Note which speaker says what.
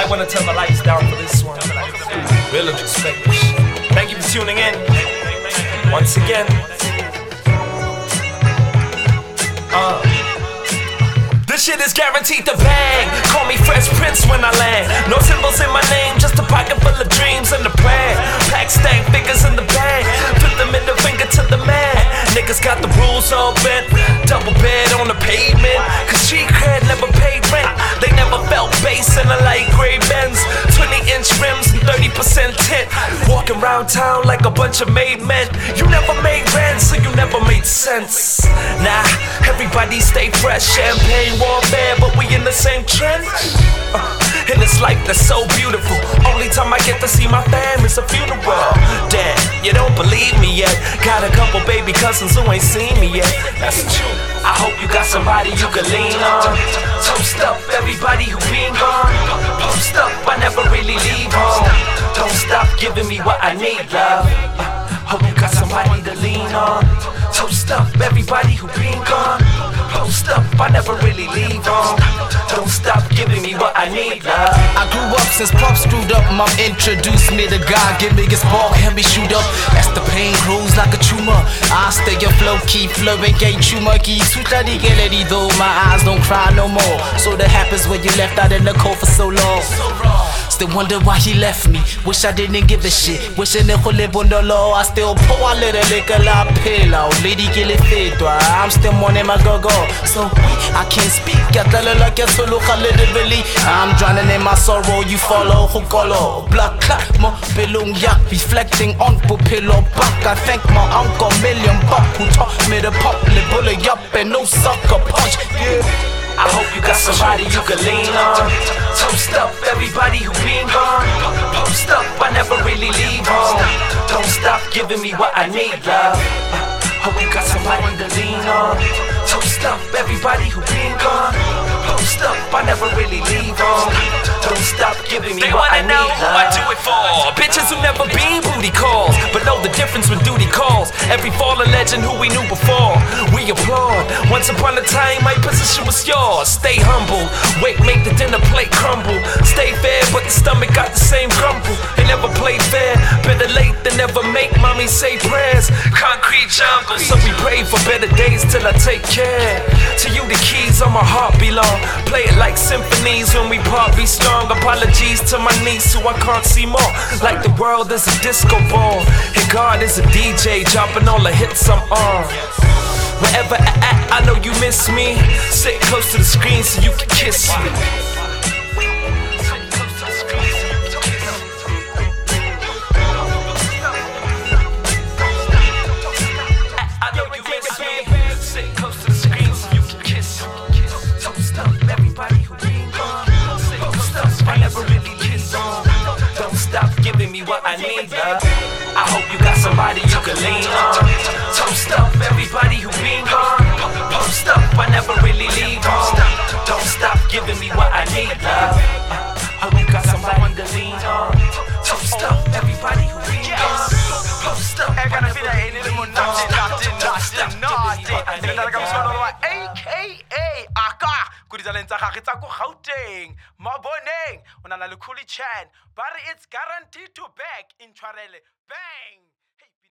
Speaker 1: might want to turn the lights down for this one. Real introspective shit. Thank you for tuning in. Once again. This shit is guaranteed to bang. Call me Fresh Prince when I land. No symbols in my name, just a pocket full of dreams and a plan. Pack stack figures in the bag. Put them in the finger to the man. Niggas got the rules all bent. Double bed on the pavement. Cause street cred never paid rent. They never felt bass in a light gray Benz. 20-inch rims and 30% tint. Walking around town like a bunch of made men. You never made rent, so you never made sense. Nah, everybody stay fresh. Champagne warfare, but we in the same trench. And this life that's so beautiful. Only time I get to see my fam is a funeral. Damn, you don't believe me yet. Got a couple baby cousins who ain't seen me yet. That's the truth. I hope you got somebody you can lean on. Toast up everybody who been gone. Post up, I never really leave home. Don't stop giving me what I need, love. Hope you got somebody to lean on. Toast up everybody who been gone. Post up, I never really leave home. Don't stop giving me what I need, love.
Speaker 2: I grew up since Pop screwed up. Mom introduced me to God. Give me his ball, help me shoot up. As the pain grows like a tumor, I stay afloat, keep flowing, gate tumor. Though my eyes don't cry no more. So that happens when you left out in the cold for so long. Still wonder why he left me. Wish I didn't give a shit. Wishing I could live on the law. I still pour a little liquor la pillow. Lady kill it fit. I'm still mourning my go-go. So I can't speak. I tell her like you're so local literally. I'm drowning in my sorrow. You follow who color. Black clock, mo belong yak. Reflecting on pupillo back. I thank my uncle $1,000,000 who taught me to pop the bullet up and no sucker punch. Yeah.
Speaker 1: I hope you got somebody you can lean on. Toast up everybody who been gone. Post up, I never really leave home. Don't stop giving me what I need, love. Hope you got somebody to lean on. Toast up everybody who been gone. Post up, I never really leave home. Don't stop giving me what I need, love. Who I do it for. Bitches who never been booty calls, but know the difference when duty calls. Every fallen legend who we knew before, we applaud. Once upon a time, my position was yours. Stay humble, wait, make the dinner plate crumble. Stay fair, but the stomach got the same grumble. They never played fair, better late than never make. Mommy say prayers, concrete jungle. So we pray for better days till I take care. To you the keys on my heart belong. Play it like symphonies when we part be strong. Apologies to my niece who I can't see more. Like the world is a disco ball, and God is a DJ dropping all the hits I'm on. Wherever I at, I know you miss me. Sit close to the screen so you can kiss me. I know you miss me. Sit close to the screen so you can kiss me. Toast up everybody who been gone. Post up, I never really kiss on. Don't stop giving me what I need, love. I hope you got somebody you can lean on. Toast up everybody who been gone. Post up, I never really leave home. Don't stop giving me what I need, love. Hope you got somebody to lean on. Toast up everybody who been gone. Post up, I never really leave home. Don't stop giving me what I need, love.
Speaker 2: AKA Aka ku ditsaleng tsa gagwe tsa ko Gauteng Maboneng o na le Khuli Chan but it's guaranteed to back in Tshwarele bang.